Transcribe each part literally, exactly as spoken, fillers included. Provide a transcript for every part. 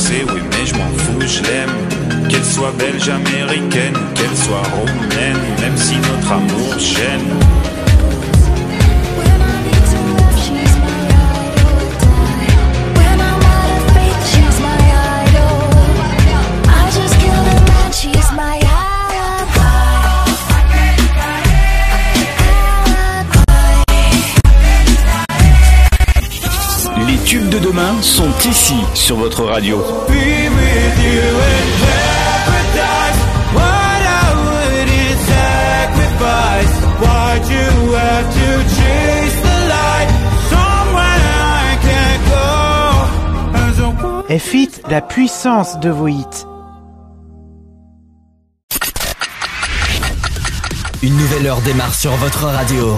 français, oui mais je m'en fous, je l'aime. Qu'elle soit belge, américaine, qu'elle soit roumaine, même si notre amour gêne. Les tubes de demain sont ici sur votre radio. F huit, la puissance de vos hits. Une nouvelle heure démarre sur votre radio.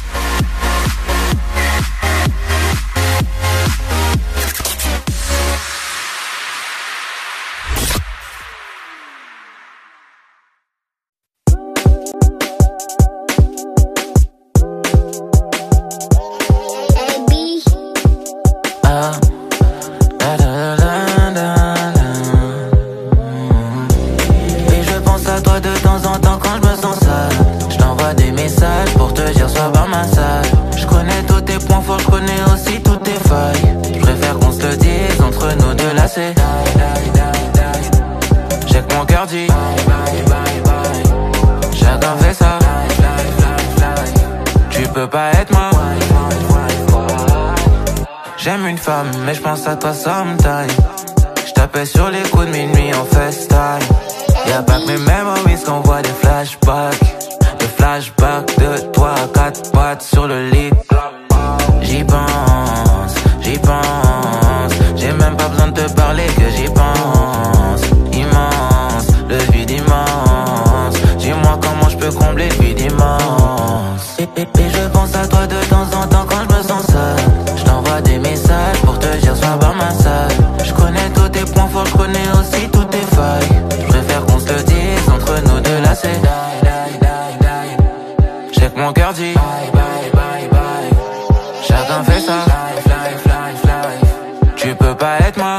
Mais je pense à toi sometime. Je tapais sur les coups de minuit en FaceTime. Y'a pas que mes memories qu'on voit des flashbacks. Des flashbacks de toi à quatre pattes sur le lit. J'y pense, j'y pense. J'ai même pas besoin de te parler que j'y pense. Immense, le vide immense. Dis-moi comment je peux combler le vide immense. Et, et, et je pense à toi de temps en temps quand je me sens seul. Je t'envoie des messages pour te dire sois par ma salle. Je connais tous tes points forts, je connais aussi toutes tes failles. Je préfère qu'on se le dise entre nous deux là c'est die, die, die, die. Je sais que mon cœur dit bye, bye, bye, bye. Chacun fait ça fly, fly, fly, fly. Tu peux pas être moi.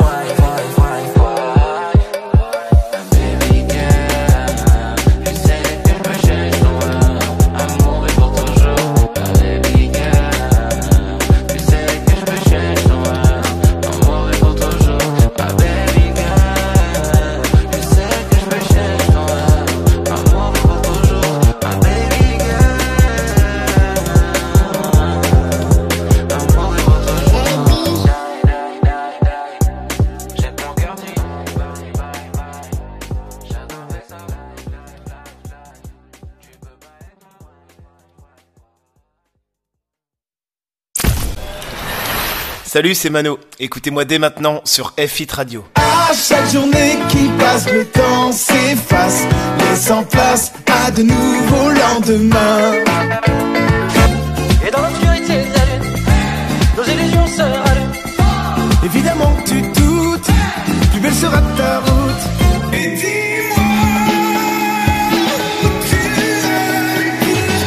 Salut, c'est Mano. Écoutez-moi dès maintenant sur F huit Radio. À chaque journée qui passe, le temps s'efface, laissant place à de nouveaux lendemains. Et dans l'obscurité de la lune, nos illusions se rallument. Évidemment que tu doutes, plus belle sera ta route. Et dis-moi, tu es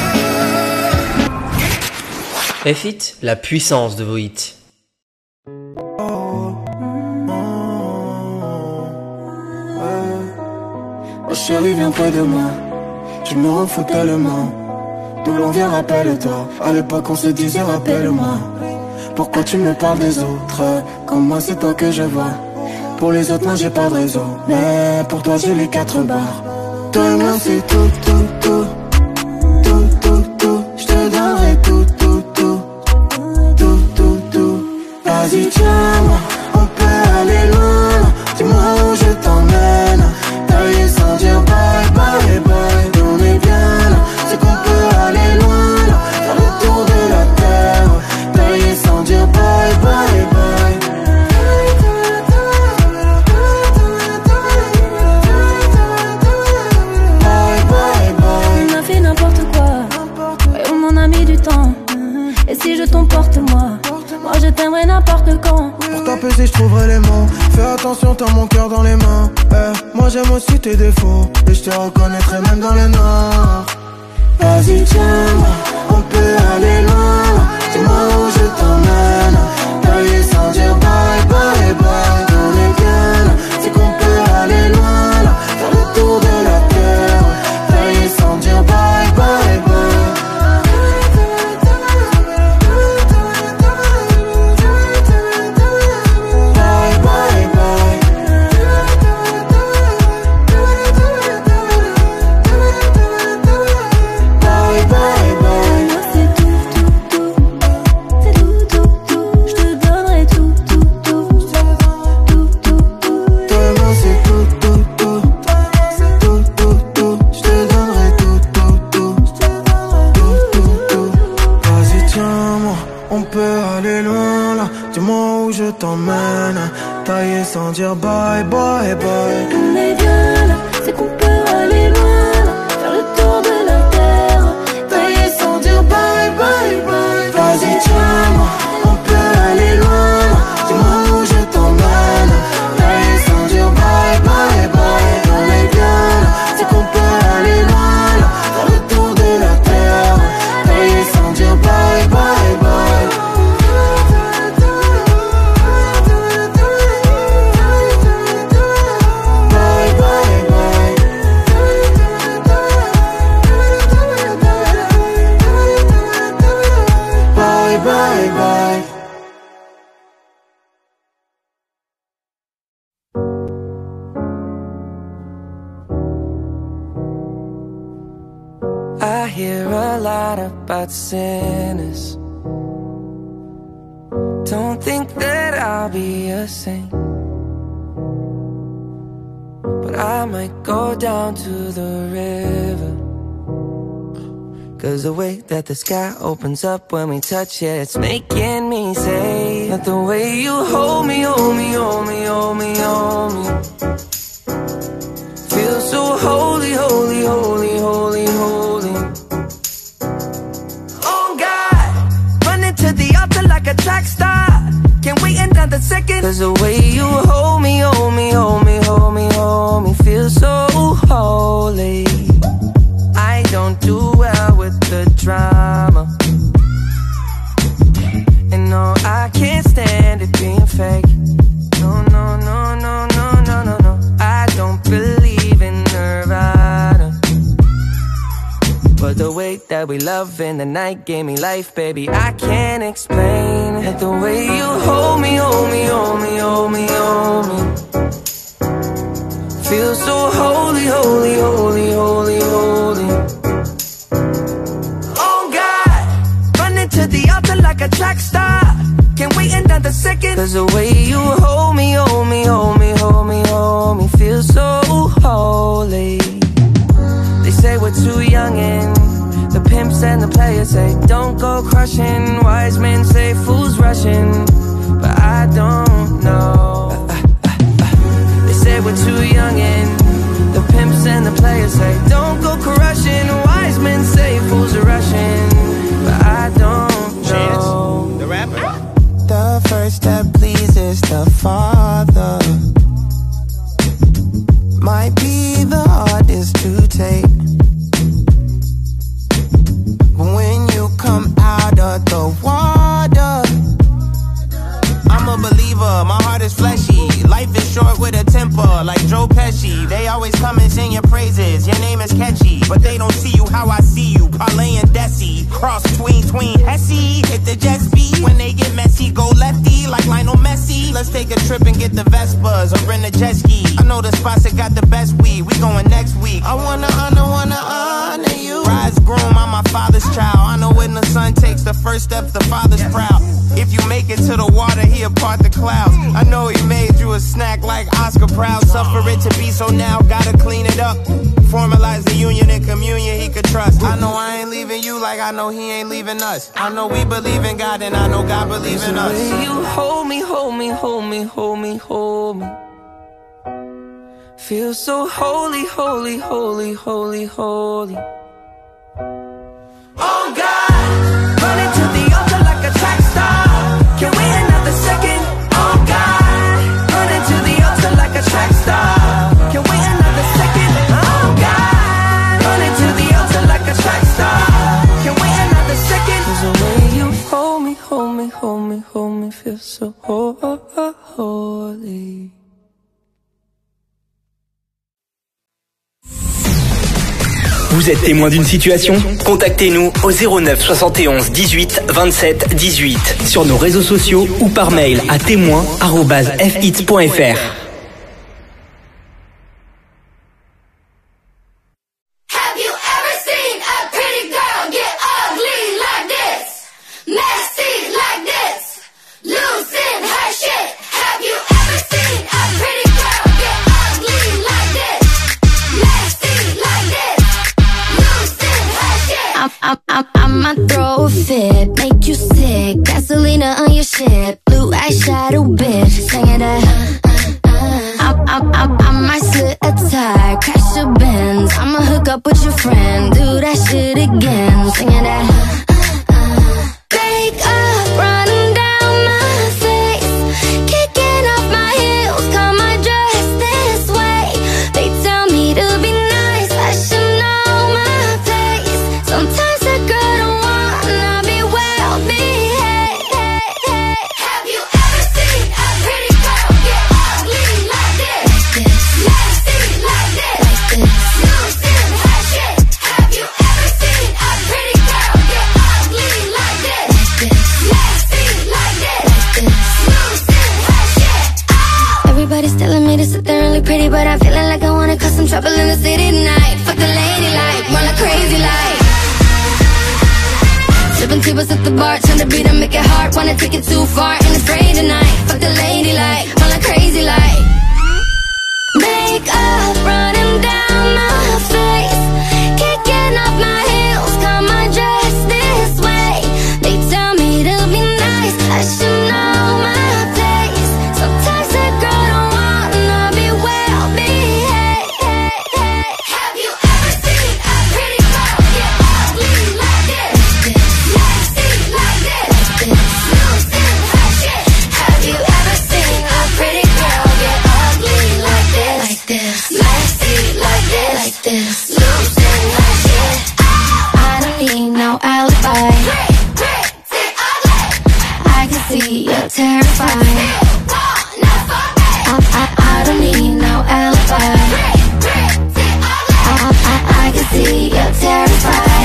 pourquoi? F huit, la puissance de vos hits. Oh chérie, viens près de moi, je me refous tellement. D'où l'on vient, rappelle-toi. À l'époque on se disait rappelle-moi. Pourquoi tu me parles des autres? Comme moi c'est toi que je vois. Pour les autres moi j'ai pas de réseau, mais pour toi j'ai les quatre barres. Toi et moi c'est tout, tout, tout. Tout, tout, tout. Je te donnerai tout, tout, tout. Tout, tout, tout. Vas-y tiens-moi, on peut aller loin. Dis-moi où je t'emmène. Tailler sans dire bye, bye, bye. On est bien là, c'est qu'on peut aller loin là. Faire le tour de la terre. Tailler sans dire bye, bye, bye. Bye, bye, bye. On a fait n'importe quoi, et on en a mis du temps. Et si je t'emporte moi, moi je t'aimerai n'importe quand. Pour t'apaiser je trouverai les mots. Fais attention, t'as mon cœur dans les mains. Eh, moi j'aime aussi tes défauts, et je te reconnaîtrai même dans le noir. Vas-y tiens-moi, on peut aller loin. Dis-moi où je t'emmène. Tailler sans dire bye bye bye. On est bien sans dire bye bye bye. On est bien là, c'est qu'on peut aller loin là, faire le tour de la terre, tailler sans dire bye bye bye. Vas-y tiens-moi, on peut aller loin là, dis-moi où je t'emmène, tailler sans dire bye bye bye. On est bien là, c'est qu'on peut aller loin là, faire le tour de la terre, tailler sans dire bye bye bye. Bye bye. I hear a lot about sinners. Don't think that I'll be a saint, but I might go down to the river. Cause the way that the sky opens up when we touch it, it's making me say that the way you hold me, hold me, hold me, hold me, hold me, feels so holy, holy, holy, holy, holy. Oh God, running to the altar like a track star, can't wait another second. Cause the way you hold me, hold me, hold me, hold me, hold me, feels so holy. I don't do well with the drama, and no, I can't stand it being fake. No, no, no, no, no, no, no, no. I don't believe in Nirvana, but the way that we love in the night gave me life, baby. I can't explain it. The way you hold me, hold me, hold me, hold me, hold me, feels so holy, holy, holy, holy, holy. To the altar like a track star, can't wait another second. Cause the way you hold me, hold me, hold me, hold me, hold me, feels so holy. They say we're too young and the pimps and the players say don't go crushing. Wise men say fools rushing, but I don't know. They say we're too young and the pimps and the players say don't go crushing. Wise men say fools are rushing, but I don't know. Chance, the rapper. The first step pleases the Father, might be the hardest to take, but when you come out of the water, I'm a believer, my heart is fleshy. Life is short with a temper, like Joe Pesci. They always come and sing your praises, your name is catchy, but they don't see you how I see you. Parlay and Desi, cross tween, tween, Hesse. Hit the jet speed, when they get messy, go lefty, like Lionel Messi. Let's take a trip and get the Vespas, or rent a jet ski. I know the spots that got the best weed, we going next week. I wanna honor, wanna honor you. Rise groom, I'm my father's child. I know when the son takes the first step, the father's proud. If you make it to the water, he'll part the clouds. I know he made you a snack like Oscar Proud. Suffer it to be so now, gotta clean it up. Formalize the union and communion he could trust. I know I ain't leaving you like I know he ain't leaving us. I know we believe in God and I know God believes in us. You hold me, hold me, hold me, hold me, hold me, feel so holy, holy, holy, holy, holy. Oh God, running to the altar like a track star, can't wait another second. Oh God, running to the altar like a track star, can't wait another second. Oh God, running to the altar like a track star, can't wait another second. Cause the way you hold me, hold me, hold me, hold me, feel so holy. Vous êtes témoin d'une situation? Contactez-nous au zéro neuf soixante et onze dix-huit vingt-sept dix-huit sur nos réseaux sociaux ou par mail à témoin arobase f hits point f r. I'm, I'm, I'ma throw a fit, make you sick. Gasolina on your shit, blue eyeshadow bitch. Singing that, uh, uh, up with your friend, do that shit again, singing that. Break up, running down my face, kicking off my heels, cut my dress this way. They tell me to be nice, I should know my place. Sometimes a girl don't wanna be well behaved. Have you ever seen a pretty girl get ugly like this? Nasty like this, losing her shit. Have you ever seen a pretty girl get ugly like this? Nasty like this, losing her shit. Everybody's telling me to sit there and look pretty, but I'm feeling like I wanna cause some trouble in the city tonight. Fuck the lady like, run like crazy like. Sipping tables at the bar, turn the beat and make it hard. Wanna take it too far, ain't afraid tonight. Fuck the lady like, run like crazy like. Makeup running down my face, kicking off my heels, cut my dress this way. They tell me to be nice, I should know my place. Sometimes a girl don't wanna be well behaved. Have you ever seen a pretty girl get ugly like this? Nasty like this, losing her shit. Have you ever seen a pretty girl get ugly like this? Like this, nasty like this, like this, losing her shit. I don't need no alibi. I can see you're terrified. I, I, I don't need no alibi. I, I, I can see you're terrified.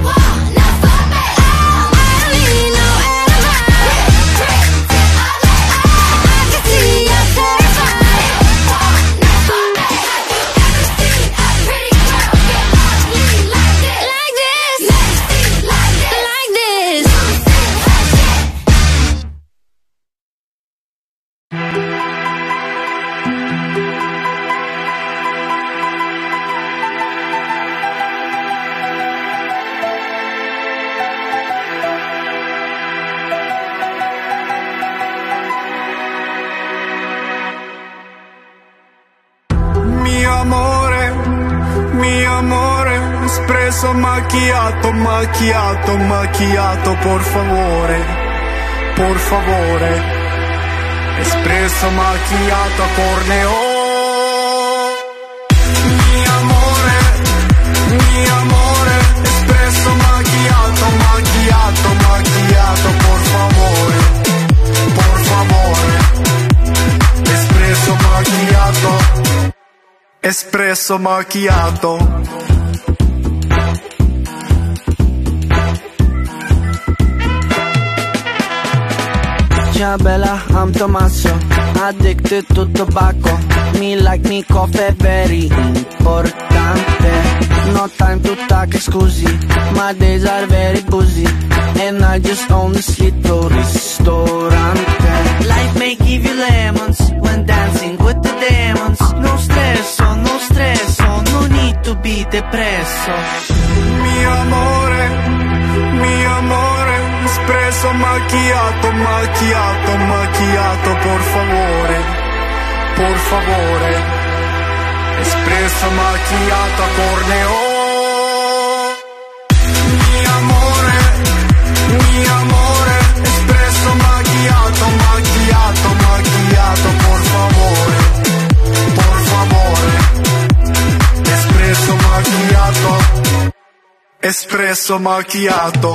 Espresso macchiato, macchiato, macchiato, por favore, por favore. Espresso macchiato a corneo. Mi amore, mi amore. Espresso macchiato, macchiato, macchiato, por favore, por favore. Espresso macchiato, espresso macchiato. Ciao bella, I'm Tommaso, addicted to tobacco. Me like me coffee, very importante. No time to talk, scusi, my days are very busy. And I just own this little ristorante. Life may give you lemons when dancing with the demons. No stresso, no stresso, no need to be depresso. Mi amore, mi amore. Espresso macchiato, macchiato, macchiato, por favore, por favore. Espresso macchiato a corneo. Mi amore, mi amore. Espresso macchiato, macchiato, macchiato, por favore, por favore. Espresso macchiato, espresso macchiato.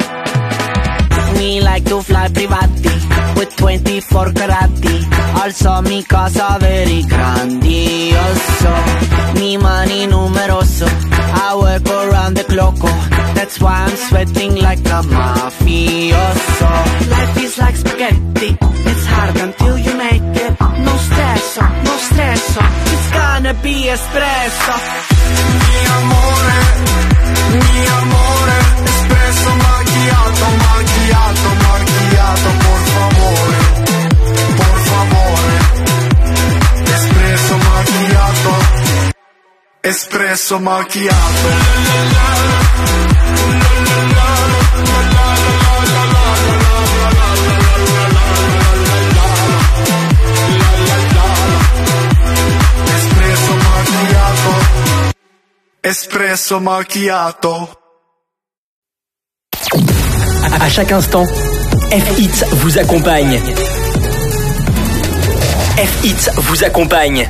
Me like to fly privati with twenty-four carati. Also mi casa very grandioso. Mi money numeroso. I work around the clock. That's why I'm sweating like a mafioso. Life is like spaghetti. It's hard until you make it. No stresso, no stresso. It's gonna be espresso. Mi amore, mi amore. Espresso macchiato, macchiato, macchiato, por favore, por favore. Espresso macchiato, espresso macchiato. Espresso macchiato, espresso macchiato. À chaque instant, F-Hits vous accompagne. F-Hits vous accompagne.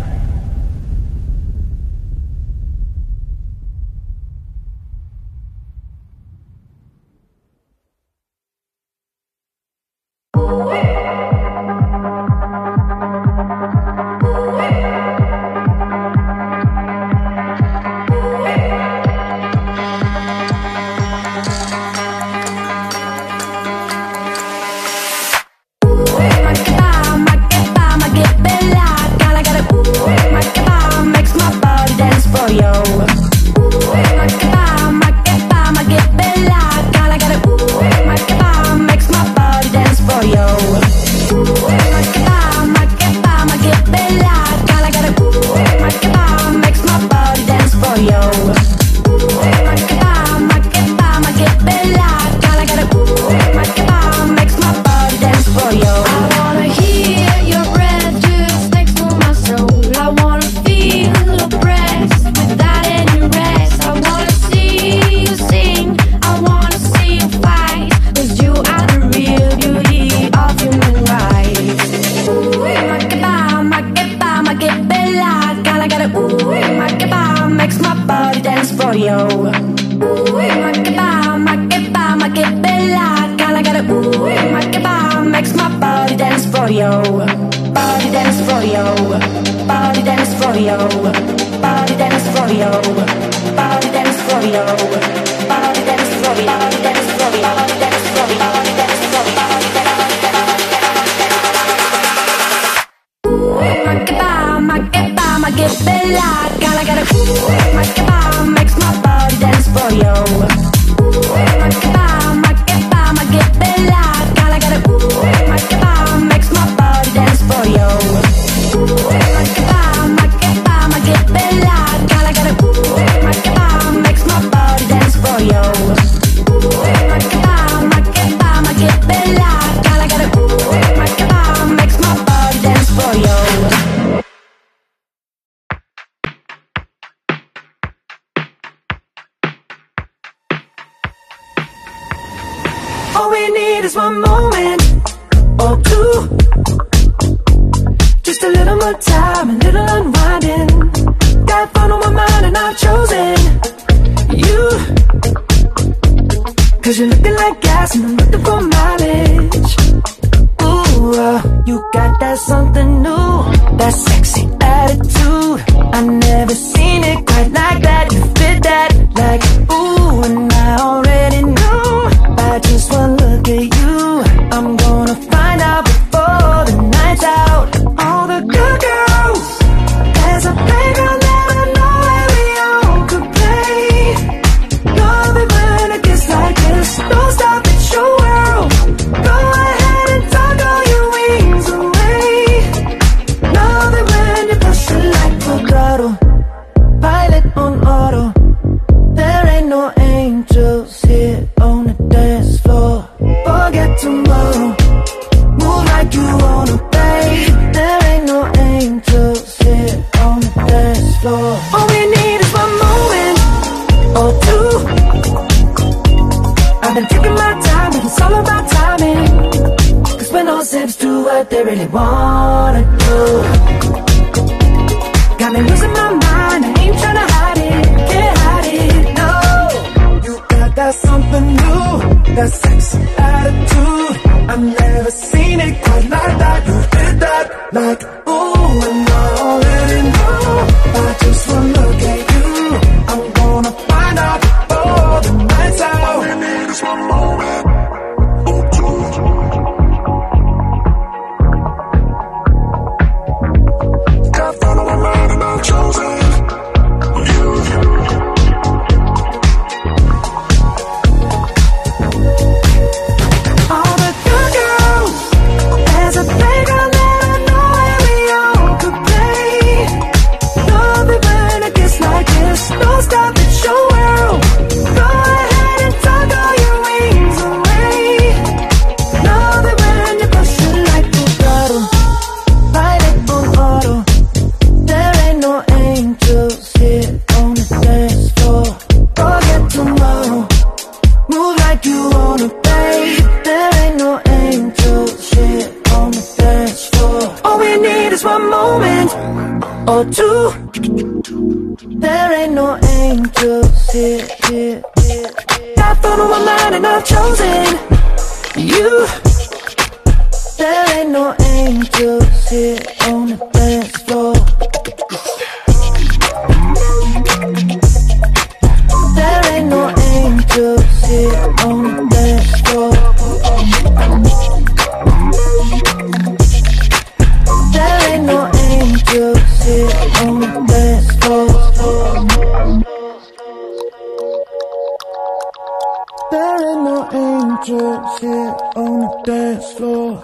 All we need is one moment or two. Just a little more time, a little unwinding. Got fun on my mind and I've chosen you. Cause you're looking like gas and I'm looking for mileage. Ooh, uh, you got that something new, that sexy attitude. I never seen it quite like that. You fit that like ooh, and I already knew by just one look at you. I'm gonna find out before the night's out. All the good girls, there's a playground that I know where we all could play. Love it when it gets like this. Don't stop, it's your world. Go ahead and tuck all your wings away. Love it or two. There ain't no angels here, here, here. I thought on my mind and I've chosen you. There ain't no angels here on the dance floor. There ain't no angels here on the dance floor. There ain't no angels here on the dance floor. There ain't no angels here on the dance floor.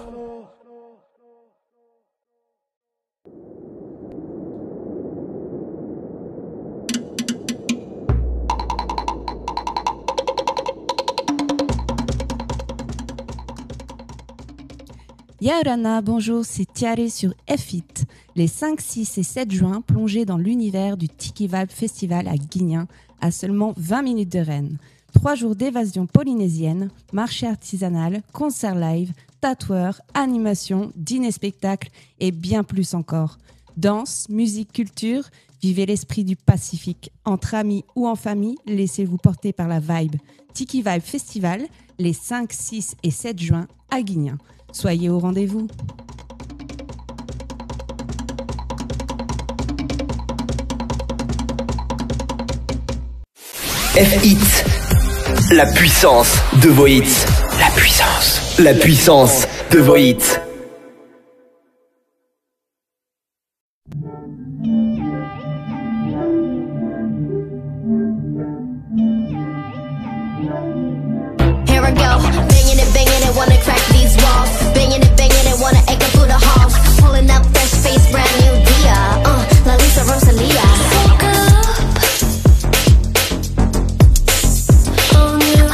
Yaorana, bonjour, c'est Tiare sur F I T. Les cinq, six et sept juin, plongez dans l'univers du Tiki Vibe Festival à Guignan, à seulement vingt minutes de Rennes. Trois jours d'évasion polynésienne, marché artisanal, concert live, tatoueurs, animation, dîner-spectacle et bien plus encore. Danse, musique, culture, vivez l'esprit du Pacifique. Entre amis ou en famille, laissez-vous porter par la vibe. Tiki Vibe Festival, les cinq, six et sept juin à Guignan. Soyez au rendez-vous. F I T, la puissance de vos hits. La puissance. La puissance de vos hits. Here I go, banging it, banging it, wanna crack these walls. Banging it, banging it, wanna echo through the halls. Pulling up fresh face, brand new Dia. Uh, La Lisa Rosalia. Woke up on you.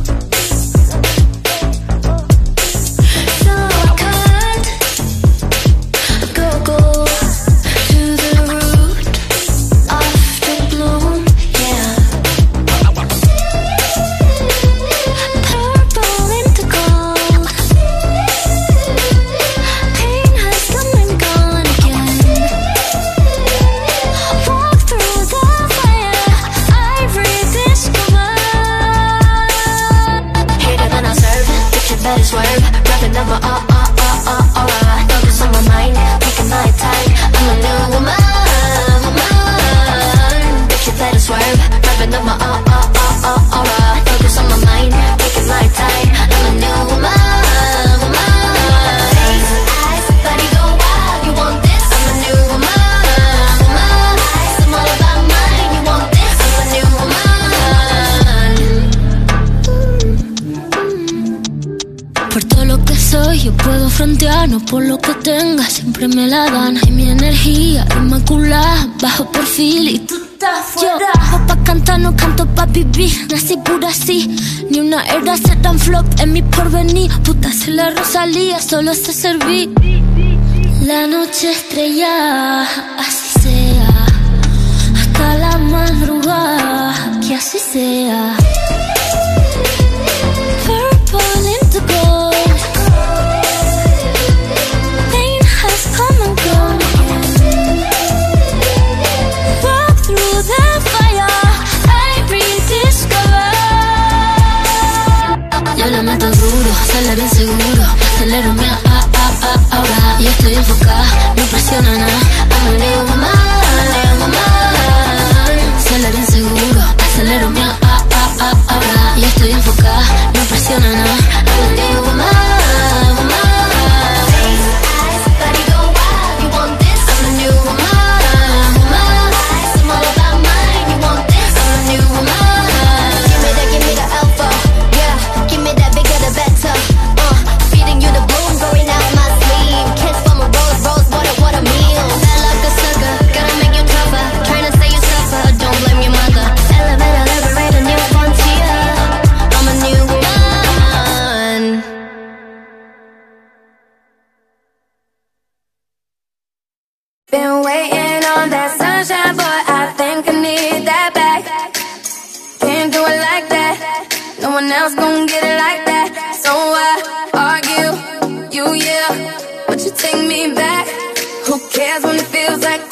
So I cut, go, go to the root of the bloom, yeah. Purple into gold. Pain has come and gone again. Walk through the fire, I rediscover. Hater than I serve, bitch you better swerve. Rapping number uh uh uh uh alright. Focus on my mind, taking my time. I'm a new woman, woman. Bitch you better swerve. Rapping number uh uh uh uh alright. Focus on my mind, taking my time. I'm a new woman, woman. Face, eyes, body go wild. You want this? I'm a new woman, woman. I'm all about mine. You want this? I'm a new woman. Por todo lo que soy yo puedo frontear, no por lo que tenga, siempre me la dan. Y mi energía inmaculada, bajo perfil y tú estás fuera. Yo, pa' cantar no canto pa' vivir, nací pura así. Ni una era se dan flop en mi porvenir. Puta se la Rosalía, solo sé servir. La noche estrellada, así sea. Hasta la madrugada, que así sea. Purple into gold. Pain has come and gone again. Walk through the fire, I rediscover. Yo la meto duro, sale bien seguro. Acelero mi a a a ahora. Y estoy enfocada, no presiona nada. I'm a new woman, new woman. Sale bien seguro, acelero mi a a a ahora. Y estoy enfocada, no presiona nada. I'm a new woman, woman. Face, eyes, body go wild. You want this? I'm a new woman, woman. I'm all about mine. You want this? I'm a new woman. Give me that, give me the alpha, yeah. Give me that bigger the better. Uh, feeding you the bloom, growing out my sleeve. Kiss from a rose, rose water, what a meal. Bad like a sucker, gotta make you tougher. Trying to say you suffer, don't blame your mother. Elevator, liberate a new frontier. I'm a new woman. Been waiting on that sunshine, but I think I need that back. Can't do it like that. No one else gon' get it like that. So I argue, you yeah, but you take me back. Who cares when it feels like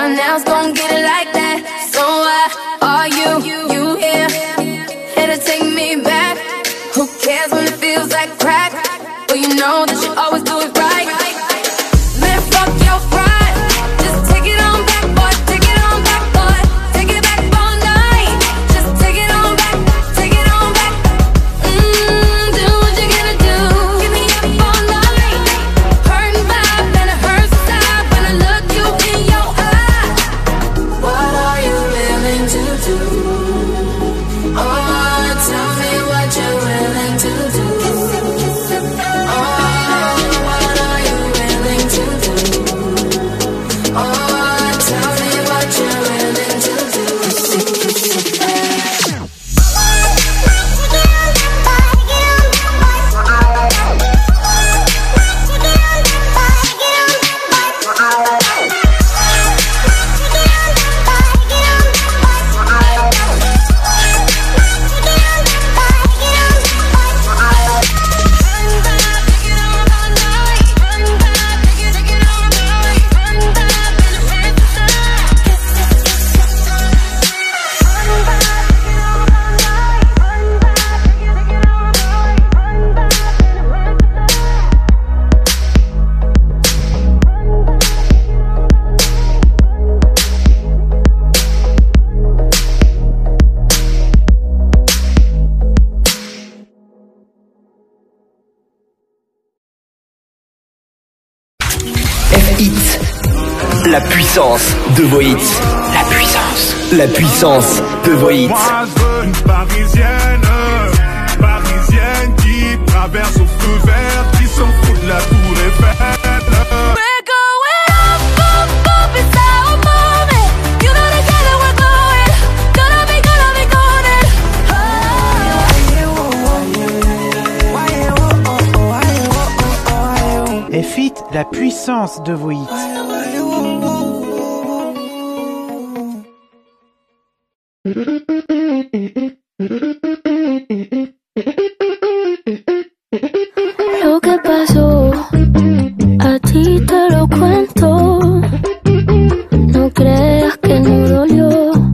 one else gon' get it like that. So why are you, you here? Here to take me back. Who cares when it feels like crack? Well, you know that you always do it right. Man, fuck your pride. Just take it on back, boy. Take it on back, boy. Take it back all night. Just take it on back. Take it on back. Mmm, do what you gotta do. Give me up all night. Hurting vibe and it hurts inside when I look you in your eye. What are you willing to do? Oh, tell me what you're willing to do. Hits. La puissance de vos hits. La puissance. La puissance de vos hits. Moi je veux une parisienne, parisienne qui traverse au feu vert, qui s'en fout de la tour Eiffel. We're going up, up, up inside a moment. You know together we're going. Gonna be, gonna be golden. F H I T, la puissance de vos hits. Lo que pasó, a ti te lo cuento. No creas que no dolió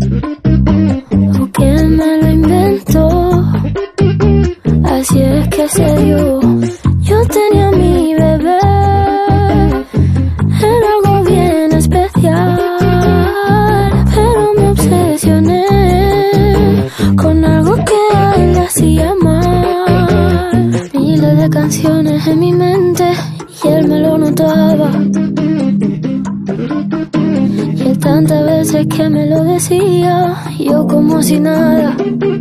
o que me lo inventó. Así es que se dio. Yo tenía mi bebé, era algo bien especial, pero me obsesioné con algo que a él le hacía mal. Miles de canciones en mi mente y él me lo notaba. Y él tantas veces que me lo decía, yo como si nada.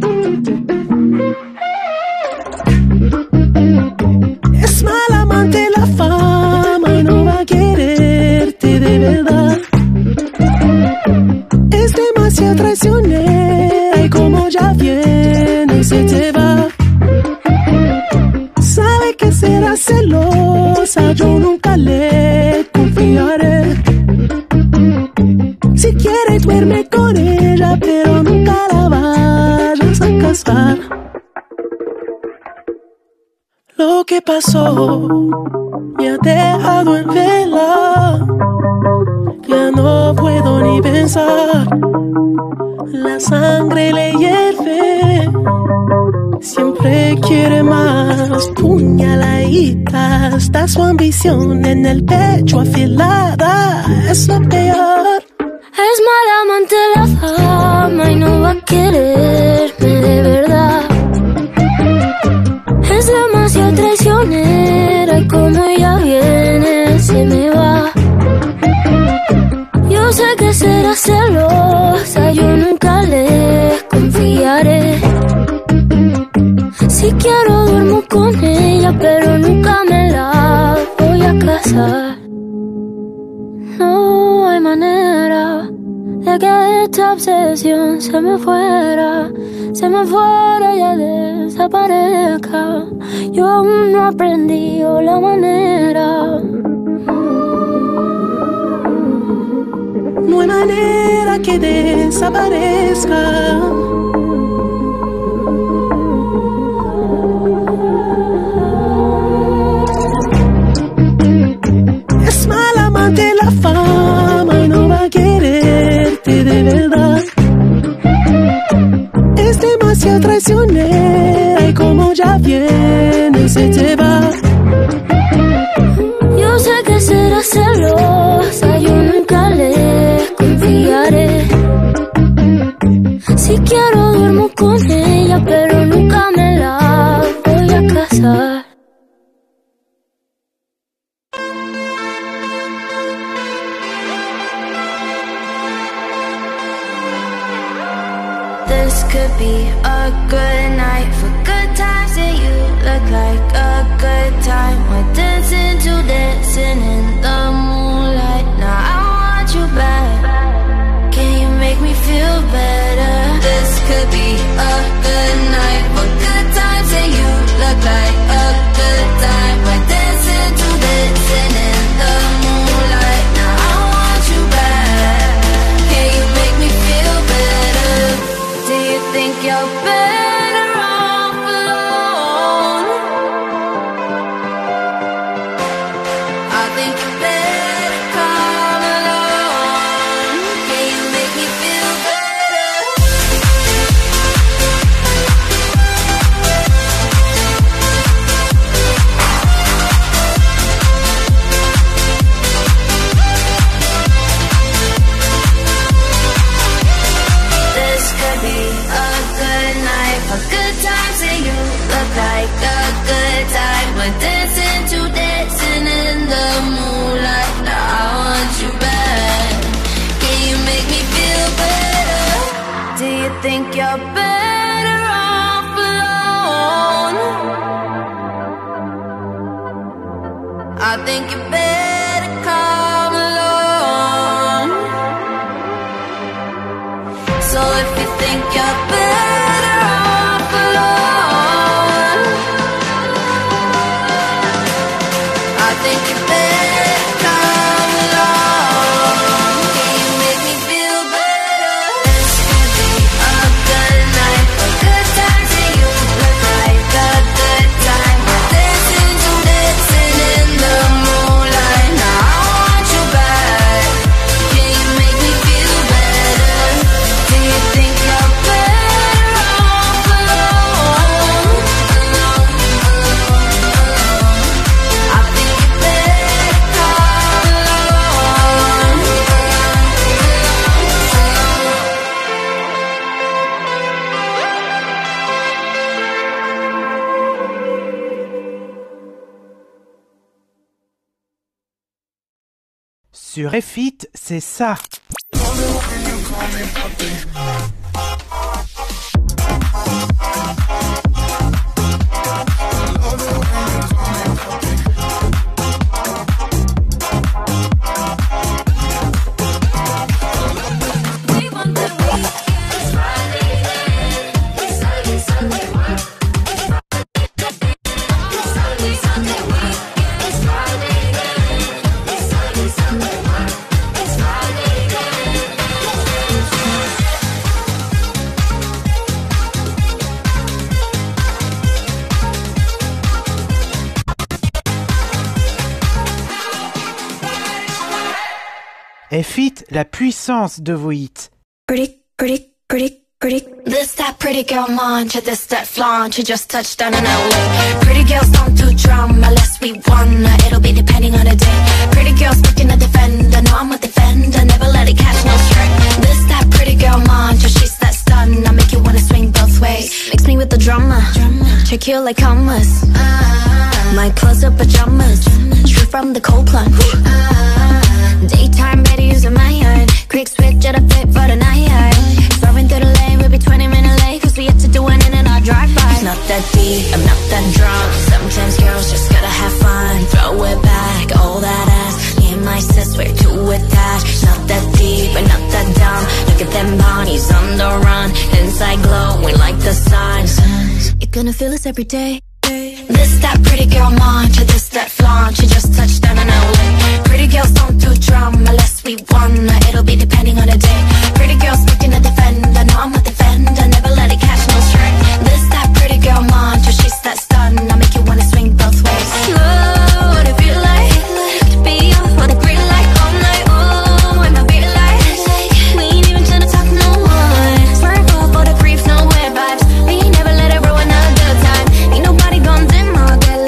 Es mal amante la fama y no va a quererte de verdad. Es demasiado traicionera y como ya viene se te va. Sabe que será celosa, yo nunca le confiaré. Si quiere duerme con ella, pero nunca la vayas a casar. Lo que pasó me ha dejado en vela. Ya no puedo ni pensar. La sangre le hierve. Siempre quiere más. Puñaladita. Está su ambición en el pecho afilada. Es lo peor. Es mala amante la fama y no va a quererme de verdad. Es demasiado traicionera y como ella viene se me va. Yo sé que será celosa, yo nunca le confiaré. Si quiero duermo con ella, pero nunca me la voy a casar. No hay manera de que esta obsesión se me fuera, se me fuera y ya desaparezca. Yo aún no aprendí la manera. No hay manera que desaparezca. Es mala amante la fama y no va a querer y se te va. Yo sé que serás celosa, yo nunca le confiaré. Si quiero duermo con ella, pero nunca me la voy a casar. This could be a good night for good times, and you look like a good time. We're dancing to dancing in the moonlight. Now I want you back. Can you make me feel better? This could be a good night for good times, and you look like a good time. We're dancing to dancing in the moonlight. Now I want you back. Can you make me feel better? Do you think you're better off alone? I think you better come along. Can you make me feel better? This could be a good night for good times, and you look like a good time. We're dancing to dancing in the moonlight. Now I want you back. Can you make me feel better? Do you think you're better off alone? I think you better come along. So if you think you're better off alone, I think you better come along. Can you make me feel better? This could be a good night for good times, and you look like a good time. We're dancing to dancing in the moonlight. Now I want you back. Can you make me feel better? Do you think you're better off alone? I think you better come along. Sur F I T, c'est ça. F I T, la puissance de vos hits. Pretty, pretty, pretty, pretty. This that pretty girl mantra, this that flaunt. You just touched down in L A. Pretty girls don't do drama unless we wanna. It'll be depending on the day. Pretty girls picking a defender. No, I'm a defender. Never let it catch no stray. This that pretty girl mantra, she's that stun. I make you wanna swing both ways. Mix me with the drama. Check you like commas. My clothes are pajamas. Straight from the cold plunge. Daytime Betty's in my yard. Quick switch at a fit for the night. Swerving through the lane, we'll be twenty minutes late, cause we have to do it in and our drive-by. It's not that deep, I'm not that drunk. Sometimes girls just gotta have fun. Throw it back, all that ass. Me and my sis, we're too attached. It's not that deep, but not that dumb. Look at them bodies on the run. Inside glowing like the sun. You're gonna feel this every day. This that pretty girl mantra, this that flaunt. You just touched down in L A. Pretty girls don't do drama unless we wanna. It'll be depending on the day. Pretty girls picking a defender. No, I'm a defender. Never let it catch no stray. This that pretty girl mantra, she's that stun. I make you wanna swing both ways. Oh, what it feel like to be on the green light all night. Oh, when I realize we ain't even trying to talk no one. Swerve off all the grief, no weird vibes. We ain't never let it ruin a good time. Ain't nobody gonna dim our good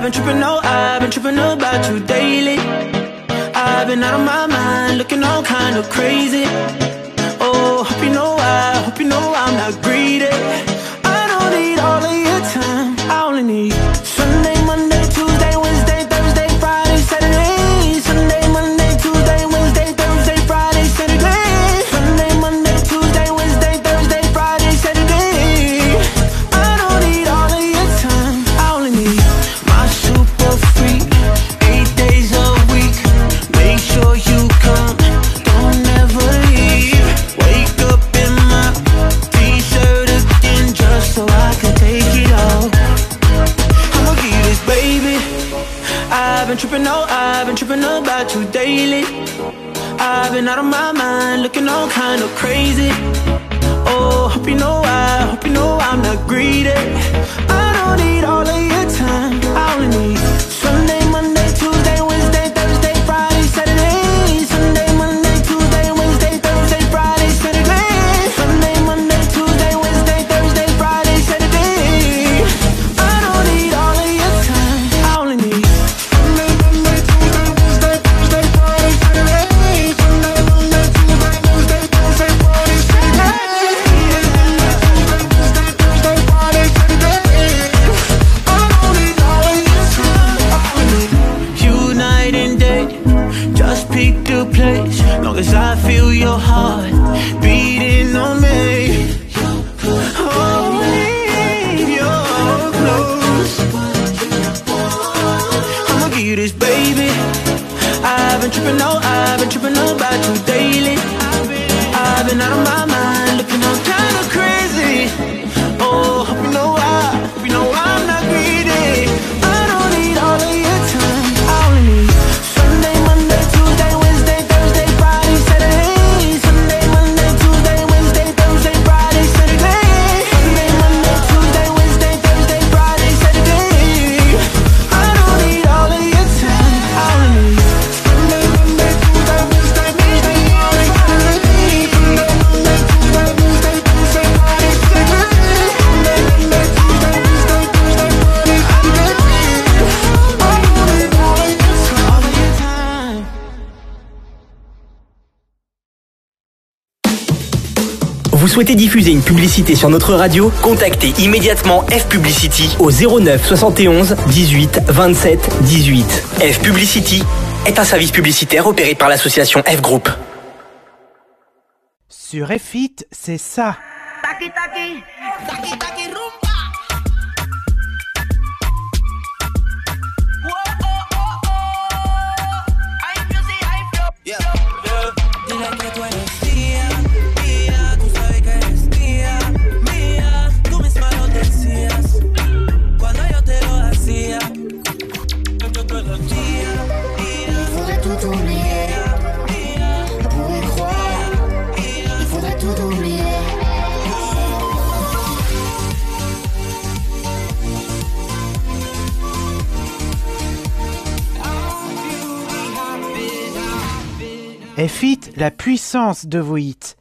I've been tripping, no, I've been tripping about you daily. I've been out of my mind, looking all kind of crazy. Oh, hope you know I, hope you know I'm not greedy. I don't need all of your time, I only need Sunday, Monday, Tuesday, Wednesday, Thursday, Friday, Saturday. Sunday, Monday, Tuesday, Wednesday, Thursday, Friday, Saturday. Sunday, Monday, Tuesday, Wednesday, Thursday, Friday, Saturday. I don't need all of your time, I only need my super freak, eight days a week. Make sure you come, don't ever leave. Wake up in my t-shirt again just so I can take it off. I'ma give you this, baby. I've been tripping, no, I've been tripping about you daily. I've been out of my mind, looking all kind of crazy. Oh, hope you know I, hope you know I'm not greedy. I don't need all of your time, I only need Sunday, Monday, Tuesday, Wednesday, Thursday, Friday, Saturday. Sunday, Monday, Tuesday, Wednesday, Thursday, Friday, Saturday. Sunday, Monday, Tuesday, Wednesday, Thursday, Friday, Saturday. I don't need all of your time, I only need Sunday, Monday, Tuesday, Wednesday, Thursday, Friday, Saturday. Sunday, Monday, Tuesday, Wednesday, Thursday, Friday, Saturday. Thursday, Friday, Saturday. I don't need all of your time, I only need you night and day. Just pick the place, long as I feel your heart beating on me. Oh, leave your clothes. I'ma give you this, baby. I've been tripping, no, I've been tripping about you daily. I've been out of my mind, looking all kind of crazy. Oh, hope you know I, hope you know I'm not greedy. I don't need all of your time, I only need Sunday, Monday, Tuesday, Wednesday, Thursday, Friday, Saturday. Sunday, Monday, Tuesday, Wednesday, Thursday, Friday, Saturday. Sunday, Monday, Tuesday, Wednesday, Thursday, Friday, Saturday. I don't need all of your time, I only need Sunday, Monday, Tuesday, Wednesday, Thursday, Friday, Saturday. Sunday, Monday, Tuesday, Wednesday, Thursday, Friday, Saturday. Sunday, Monday, Tuesday, Wednesday, Thursday, Friday, Saturday. I don't need all of your time, all of your time. Vous souhaitez diffuser une publicité sur notre radio? Contactez immédiatement F Publicity au zéro neuf soixante et onze dix-huit vingt-sept dix-huit. F Publicity est un service publicitaire opéré par l'association F Group. Sur F I T, c'est ça. Taki taki, taki taki rumba. Dile que tú eres mía, mía, tú sabes que eres mía, mía, tú misma lo decías cuando yo te lo hacía. Yo te lo hacía, Il faudrait tout oublier pour y croire. Il faudrait tout oublier. F I T, la puissance de vos hits.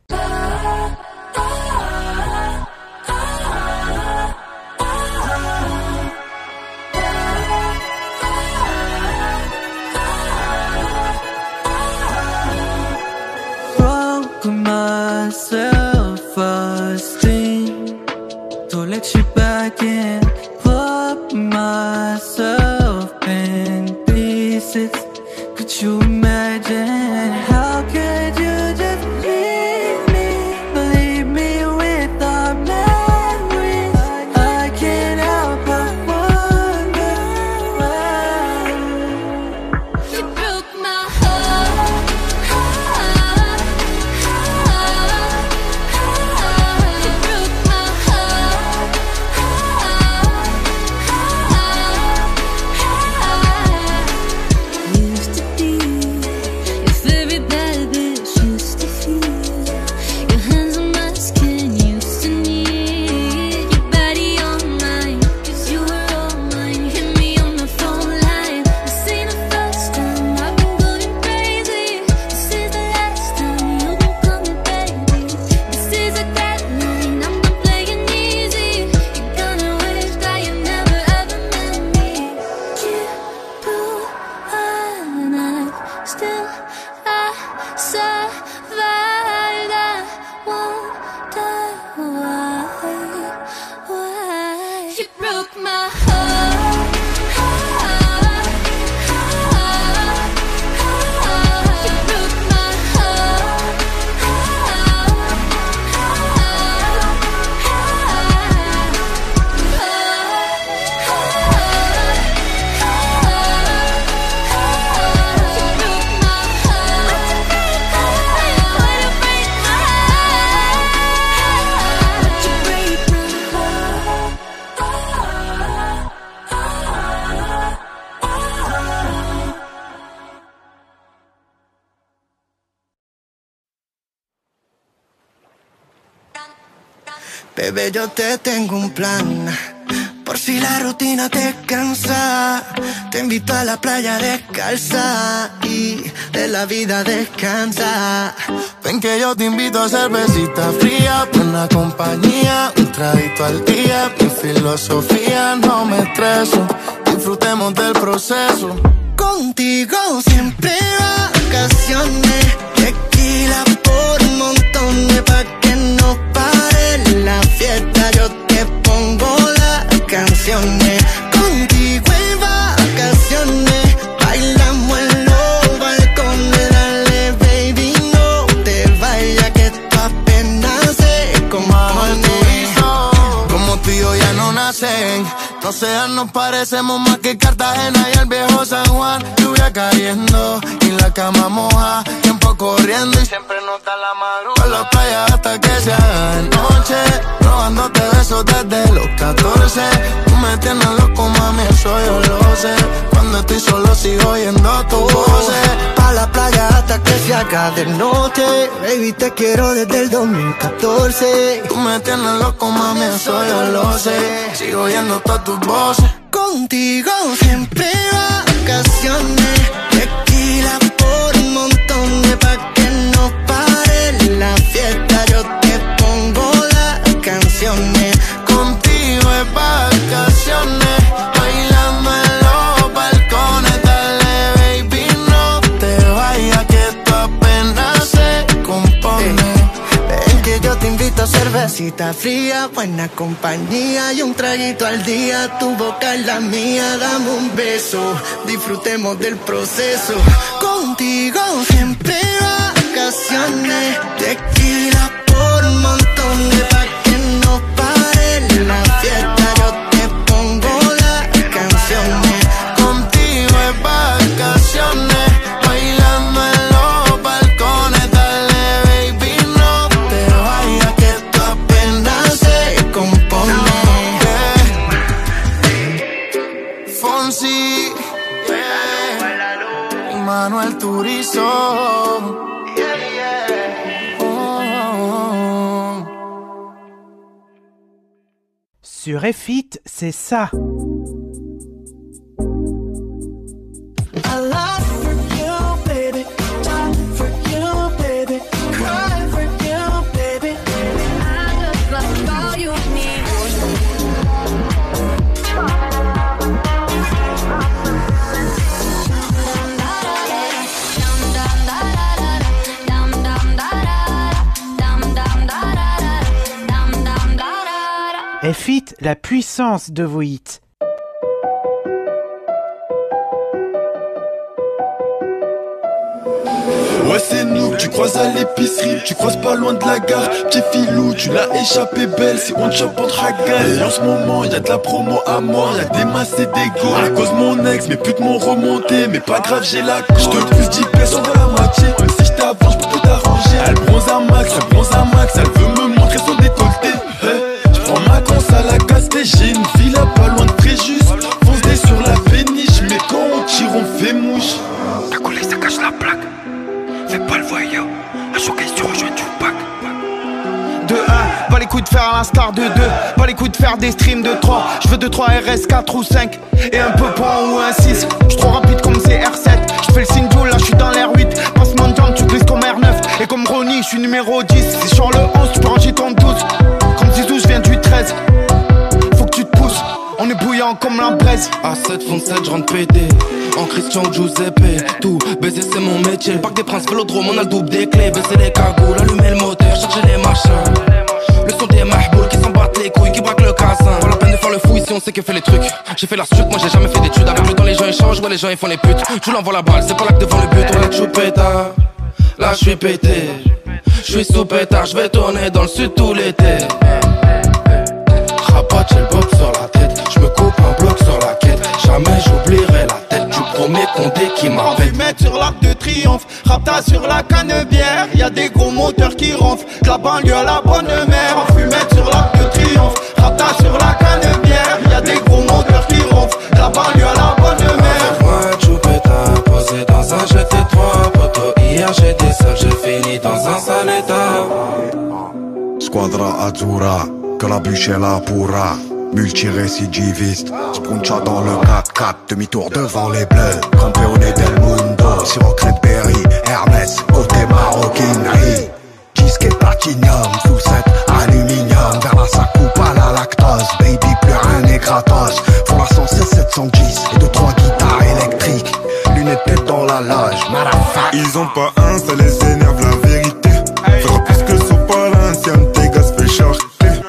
broke my self-esteem to let you back in, put myself in pieces. Could you imagine? How could you just leave me, leave me with our memories? I can't help but wonder why. You broke my heart, heart, heart, heart. You broke my heart, heart, heart, heart. Used to be broke my heart. Bebé, yo te tengo un plan, por si la rutina te cansa. Te invito a la playa descalza y de la vida descansa. Ven que yo te invito a cervecita fría, buena compañía, un traguito al día. Mi filosofía, no me estreso, disfrutemos del proceso. Contigo siempre vacaciones, tequila por montones, pa' que no pare la fiesta. Yo te pongo las canciones, contigo en vacaciones, bailamos en los balcones. Dale baby, no te vayas que esto apenas se compone. Como tú y yo ya no nacen, no sean, nos parecemos más que Cartagena y el viejo San Juan. Lluvia cayendo y la cama moja, tiempo corriendo y siempre nos da la madrugada. Por la playa hasta que se haga de noche, robándote besos desde los catorce. Tú me tienes loco, mami, eso yo lo sé. Cuando estoy solo sigo oyendo tu voz. Pa' la playa hasta que se haga de noche, baby, te quiero desde el dos mil catorce. Tú me tienes loco, mami, eso yo lo sé. Sigo oyendo todas tus voces. Contigo siempre vacaciones, tequila por montones, pa' que no pare la fiesta. Yo te pongo las canciones, contigo es vacaciones, bailando en los balcones. Dale baby, no te vayas que esto apenas se compone. Ven que yo te invito a cervecita fría, buena compañía y un traguito al día. Tu boca es la mía, dame un beso, disfrutemos del proceso. Contigo siempre vacaciones, tequila por montones, pa' que no pare la fiesta. Yo te pongo las canciones, contigo es vacaciones, bailando en los balcones. Dale baby, no te vayas que esto apenas se compone. Yeah. Fonsi, yeah. Y Manuel Turizo. Sur F I T, c'est ça. I love for you, baby. Die for you, baby. Cry for you, baby. I just love all you need. F I T, la puissance de vos hits. Ouais c'est nous, tu croises à l'épicerie, tu croises pas loin de la gare. Petit filou, tu l'as échappé belle, si on te chope on te ragaille. Et en ce moment y'a de la promo à mort, y'a des masses et des go. À cause mon ex, mes putes m'ont remonté, mais pas grave j'ai la cote. J'te pousse dix pièces, on va la moitié, même si j't'avance j'peux tout arranger. Elle bronze un max, elle bronze un max, elle veut me montrer son décolleté. Hey, j'prends ma conce à la casté, j'ai une villa pas loin de Fréjus. Fonce des sur la péniche, mais quand on tire on fait mouche. Ta collé ça cache la plaque. Fais pas le voyeur, à choquer si tu rejoins du pack. De un, pas les coups de faire à l'instar de deux. Pas les coups de faire des streams de trois. Je veux deux trois R S quatre ou cinq. Et un peu point ou un six. J'suis trop rapide comme C R sept. J'fais le signe là j'suis dans l'air huit. Passe-moi de jambe, tu glisses comme R neuf. Et comme Ronnie, j'suis numéro dix. Si sur le onze, tu peux ranger ton douze. Comme Zizou, j'viens du treize. Faut que tu te pousses. On est bouillant comme la braise. A sept font sept, j'rentre pété. En Christian Giuseppe. Tout baiser c'est mon métier. Le parc des princes, vélodrome, on a le double des clés. Baisser les cagoules, allumer le moteur, charger les machins. Le son des mahbouls qui s'en battent les couilles, qui braquent le cassin. Pas la peine de faire le fouille, si on sait que fait les trucs. J'ai fait la suite, moi j'ai jamais fait d'études. Avec le temps les gens échangent, ouais les gens ils font les putes. Tu l'envoies la balle, c'est pas là que devant le but. Ouais la choupeta, là je suis pété. Je suis sous pétard, je vais tourner dans le sud tout l'été. Rabat, j'ai le box sur la tête. Je me coupe un bloc sur la quête. Jamais j'oublierai la tête du premier condé qui m'a fait. Fumette sur l'arc de triomphe, Rapta sur la canebière. Y'a des gros moteurs qui ronflent, de la banlieue à la bonne mère. En fumette sur l'arc de triomphe, Rapta sur la canebière. Y'a des gros moteurs qui ronflent, de la banlieue à la bonne mère. Moi, Choupeta, posé dans un G T trois. Poto, hier j'étais seul, j'ai fini dans un sale état. Squadra Azzurra, que la bûche est là pourra. Multirécidiviste, Spuncha dans le quatre quatre, demi-tour devant les bleus. Campeone del mundo, sur Credberry, Hermès, côté maroquinerie. Disque et platinum, full set, aluminium. Vers la sac coupe à la lactose, baby plus rien n'est gratos. Font la cent seize sept cent dix et deux trois guitares électriques. Lunettes tête dans la loge, motherfucker. Ils ont pas un, ça les énerve la vérité. Fera plus que son palin, si un de tes gars se fait charter.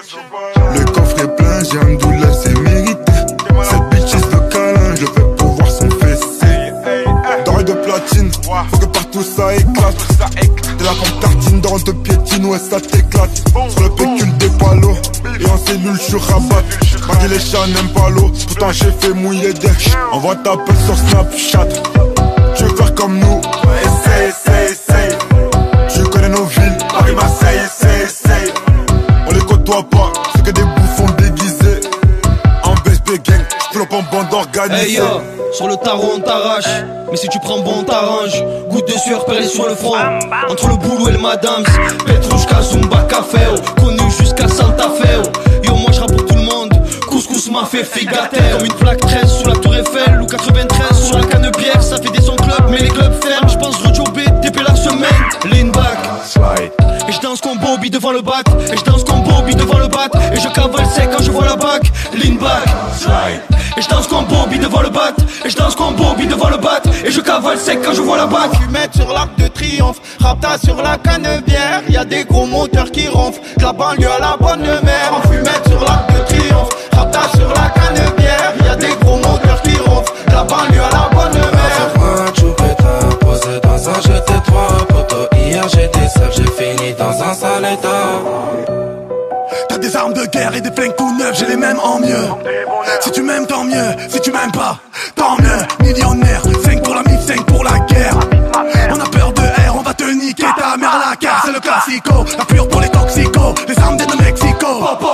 Le coffre est plein, j'ai un douleur, c'est mérité. Cette bitch is le câlin, je le fais pour voir son fessé. D'or de platine, faut que partout ça éclate. T'es là comme tartine, d'or de piétine, ouais ça t'éclate. Sur le pécule des palos, et en cellule je suis rabat. Malgré les chats n'aiment pas l'eau, pourtant j'ai fait mouiller des. Envoie ta pelle sur Snapchat. Tu veux faire comme nous, essaye, essaye, essaye. Je connais nos villes, Paris, Marseille, essaye, essaye. On les côtoie pas, c'est que des bouffons déguisés. En B S B gang, j'plombe en bande organisée. Hey yo, sur le tarot on t'arrache. Mais si tu prends bon on t'arrange. Goutte de sueur perlée sur le front. Entre le boulot et le madame. Petrouchka, Zumba, Café. Connu jusqu'à Santa Fe. Yo moi j'rappe pour tout le monde. Couscous m'a fait figater. Comme une plaque treize sur la tour Eiffel. Ou quatre-vingt-treize sur la canebière. Ça fait des sons club mais les clubs ferment. J'pense rejobber, T P la semaine. Lean back, slide. Et je danse comme Bobby devant le bat. Et je danse comme Bobby devant le bat. Et je cavale sec quand je vois la bac. Lean back, slide. Et je danse comme Bobby devant le bat. Et je danse comme Bobby devant le bat. Et je cavale sec quand je vois la bac. Fumette sur l'arc de triomphe, Rapta sur la canebière. Y'a des gros moteurs qui ronflent, de la banlieue à la bonne mère. En fumette sur l'arc de triomphe, Rapta sur la canebière. Y'a des gros moteurs qui ronflent, de la banlieue à la bonne mère. Moi, Choupeta, posé dans un G T trois. Poto, hier j'étais seul, j'ai fini dans un sale état. T'as des armes de guerre et des flingues tout neufs, j'ai les mêmes en mieux. Si tu m'aimes tant mieux, si tu m'aimes pas, tant mieux. Millionnaire, cinq pour la mif, cinq pour la guerre. On a peur de R, on va te niquer ta mère à la carte. C'est le classico, la pure pour les toxicos. Les armes viennent de Mexico.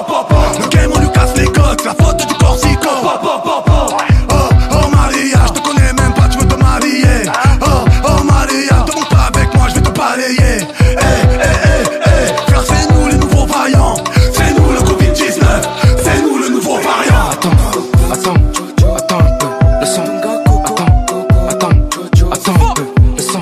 Le game on lui casse les côtes, la faute du Corsico. Oh, oh Maria, je te connais même pas, tu veux te marier. Oh, oh Maria, te monte pas avec moi, je vais te balayer. Eh, eh, eh, eh, frère c'est nous les nouveaux vaillants. C'est nous le Covid dix-neuf, c'est nous le nouveau variant. Attends, attends, attends un peu, le son. Attends, attends, attends un peu, le son.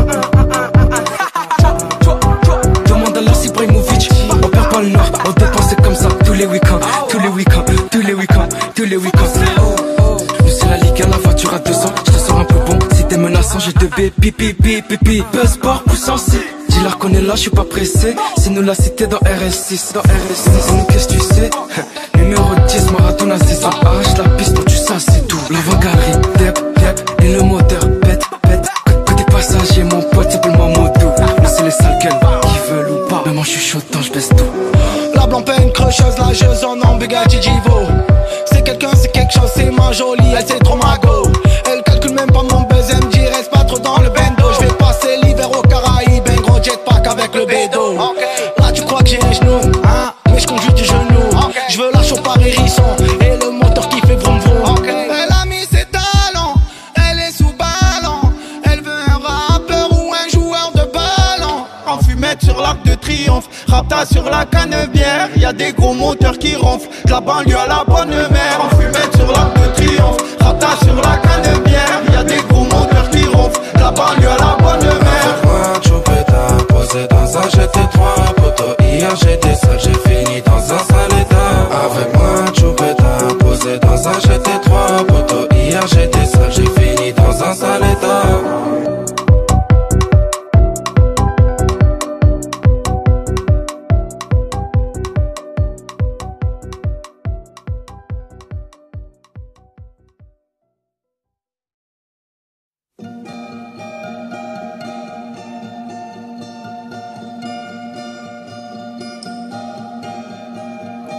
Demande à Lassi Ibrahimovic, on perd pas le nord, on dépense comme ça tous les week-ends, tous les week-ends, tous les week-ends, tous les week-ends. Nous c'est la Ligue un, la voiture à deux cents, je te sors un peu bon, si t'es menaçant j'ai deux B, pipi, pipi, pipi. Buzz sport, poussant si. Dis-leur qu'on est là, je suis pas pressé. C'est nous la cité dans R S six, dans R S six. Nous qu'est-ce que tu sais? Numéro dix, Maradona, c'est ça. Arrache la piste, non tu sais, c'est tout. L'avant-galerie, dep, dep, et le moteur, pète, pète. Côté passager, mon pote s'appelle Mamoudou. Nous c'est les sales gueules qui veulent ou pas. Mais moi je suis chaud, je baisse tout. La blanc-peine crecheuse, la jeuse en nom, Bugatti Givo. C'est quelqu'un, c'est quelque chose, c'est ma jolie, elle c'est trop mago. Elle calcule même pas mon buzz, elle me dit reste pas trop dans le bendo. Je vais passer l'hiver aux Caraïbes, un gros jetpack avec le bédo. Là tu crois que j'ai un genou, hein, mais je conduis du genou. Je veux la chope par hérisson, et le moteur qui fait vroom vroom. Elle a mis ses talents, elle est sous ballon. Elle veut un rappeur ou un joueur de ballon. En fumette sur l'arc de triomphe, Rapta sur la canebière. Y'a des gros moteurs qui ronflent, de la banlieue à la bonne mère. En fumette sur l'arc de triomphe, Rapta sur la canebière. Y'a des gros moteurs qui ronflent, de la banlieue à la bonne mère. Moi, Choupeta, posé dans un G T trois. Poto, hier j'étais seul, j'ai fini dans un sale état. Avec moi, Choupeta, posé dans un G T trois. Poto, hier j'étais seul, j'ai fini dans un sale état.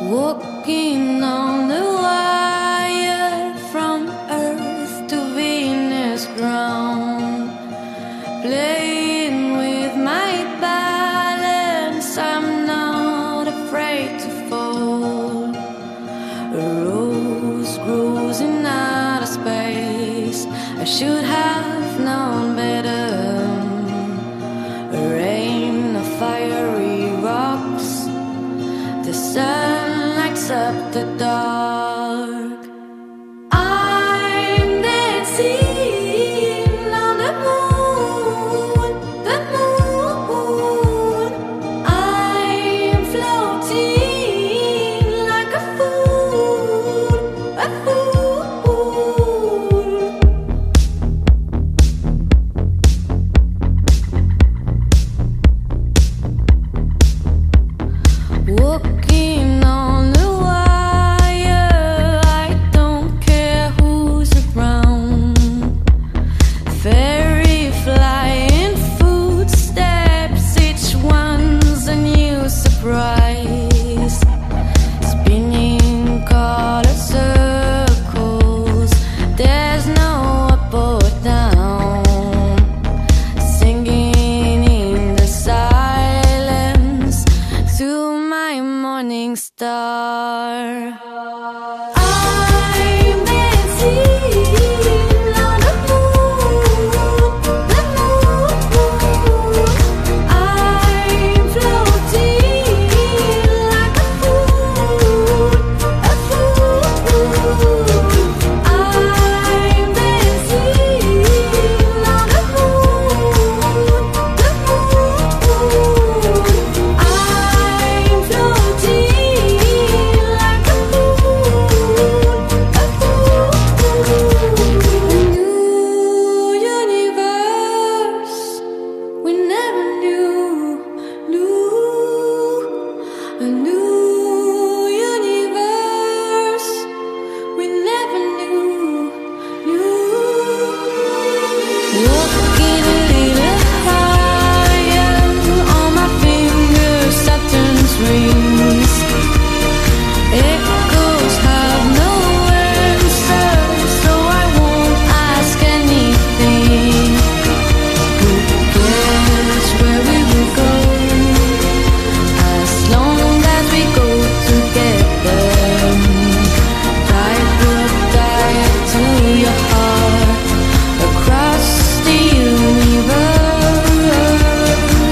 Walking on the wire from Earth to Venus ground, playing with my balance. I'm not afraid to fall. A rose grows in outer space. I should have known better. A rain of fiery rocks. The sun lights up the dark. I'm dancing on the moon, the moon. I'm floating like a fool, a fool. Walking on the wire, I don't care who's around. Fairy flying footsteps, each one's a new surprise. Spinning color circles, there's no up or down. Singing in the silence to my morning star. I'm dancing on the moon, the moon. I'm floating like a fool, a fool. I'm dancing on the moon, the moon. I'm floating like a fool, a fool. A new universe we never knew, knew. A new universe we never knew, knew. Walking a little higher on my fingers, Saturn's rings. Echoes have no answer, so I won't ask anything. Who cares where we will go, as long as we go together? Guide will die to your heart across the universe.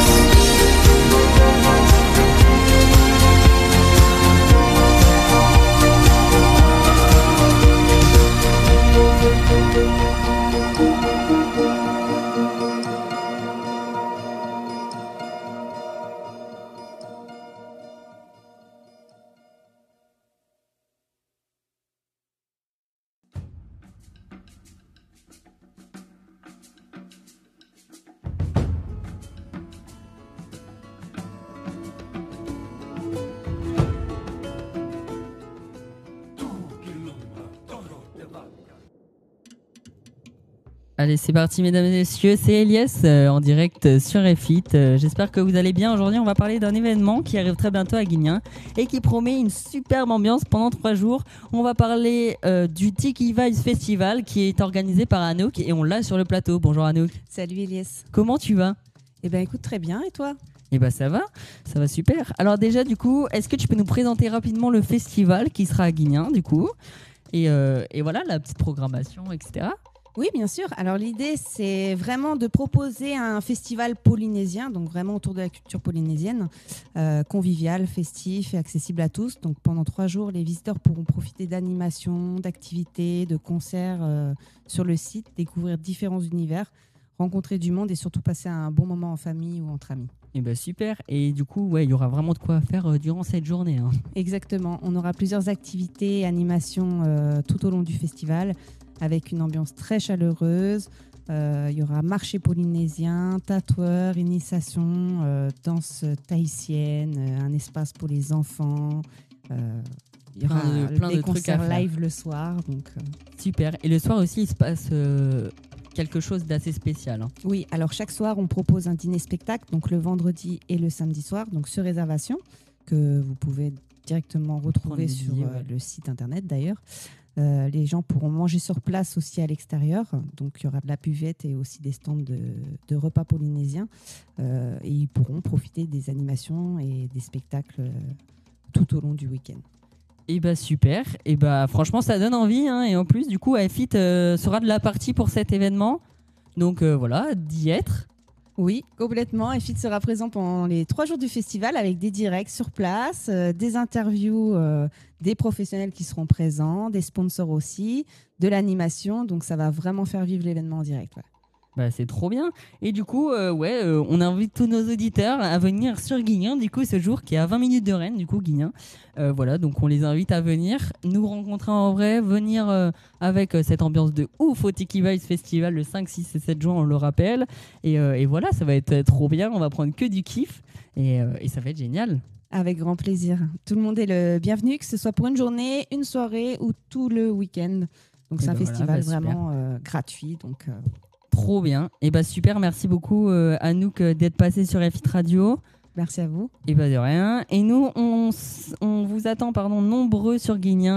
Allez, c'est parti, mesdames et messieurs. C'est Elias euh, en direct sur F I T. Euh, J'espère que vous allez bien. Aujourd'hui, on va parler d'un événement qui arrive très bientôt à Guignin et qui promet une superbe ambiance pendant trois jours. On va parler euh, du Tiki Vibes Festival qui est organisé par Anouk et on l'a sur le plateau. Bonjour Anouk. Salut Elias. Comment tu vas? Eh ben écoute, très bien. Et toi? Eh ben ça va, ça va super. Alors déjà, du coup, est-ce que tu peux nous présenter rapidement le festival qui sera à Guignin, du coup, et, euh, et voilà, la petite programmation, et cetera. Oui, bien sûr. Alors l'idée, c'est vraiment de proposer un festival polynésien, donc vraiment autour de la culture polynésienne, euh, convivial, festif et accessible à tous. Donc pendant trois jours, les visiteurs pourront profiter d'animations, d'activités, de concerts euh, sur le site, découvrir différents univers, rencontrer du monde et surtout passer un bon moment en famille ou entre amis. Eh ben super. Et du coup, ouais, il y aura vraiment de quoi faire euh, durant cette journée, hein. Exactement. On aura plusieurs activités et animations euh, tout au long du festival, avec une ambiance très chaleureuse. Euh, il y aura marché polynésien, tatoueur, initiation, euh, danse tahitienne, euh, un espace pour les enfants. Euh, il y aura plein de, plein des de concerts trucs à live le soir. Donc, euh... Super. Et le soir aussi, il se passe euh, quelque chose d'assez spécial, hein. Oui, alors chaque soir, on propose un dîner-spectacle, donc le vendredi et le samedi soir, donc sur réservation, que vous pouvez directement retrouver des sur billets, euh, ouais. le site internet d'ailleurs. Euh, les gens pourront manger sur place aussi à l'extérieur. Donc, il y aura de la buvette et aussi des stands de, de repas polynésiens. Euh, et ils pourront profiter des animations et des spectacles euh, tout au long du week-end. Et bah super, et bah franchement ça donne envie, hein. Et en plus du coup F-It euh, sera de la partie pour cet événement. Donc euh, voilà, d'y être. Oui, complètement. F I T sera présent pendant les trois jours du festival avec des directs sur place, euh, des interviews euh, des professionnels qui seront présents, des sponsors aussi, de l'animation. Donc ça va vraiment faire vivre l'événement en direct. Ouais. Bah c'est trop bien. Et du coup, euh, ouais, euh, on invite tous nos auditeurs à venir sur Guignan, du coup, ce jour qui est à vingt minutes de Rennes, du coup, Guignan. Euh, voilà, donc on les invite à venir nous rencontrer en vrai, venir euh, avec euh, cette ambiance de ouf au Tiki Vibes Festival le cinq, six et sept juin, on le rappelle. Et, euh, et voilà, ça va être euh, trop bien, on va prendre que du kiff et, euh, et ça va être génial. Avec grand plaisir. Tout le monde est le bienvenu, que ce soit pour une journée, une soirée ou tout le week-end. Donc Et c'est un ben voilà, festival bah, super. vraiment euh, gratuit. Donc, euh, Trop bien. Et bah super, merci beaucoup euh, Anouk euh, d'être passé sur F I T Radio. Merci à vous. Et bah de rien. Et nous, on, s- on vous attend pardon, nombreux sur Guignan.